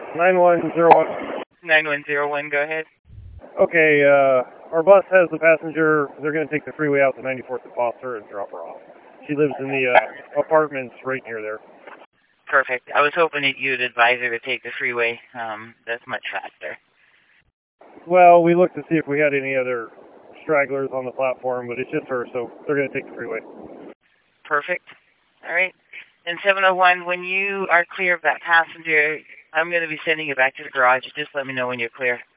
9101. 9101, go ahead. Okay, our bus has the passenger. They're going to take the freeway out to 94th and Foster and drop her off. She lives in the apartments right near there. Perfect. I was hoping that you'd advise her to take the freeway. That's much faster. Well, we looked to see if we had any other stragglers on the platform, but it's just her, so they're going to take the freeway. Perfect. All right. And 701, when you are clear of that passenger, I'm going to be sending you back to the garage. Just let me know when you're clear.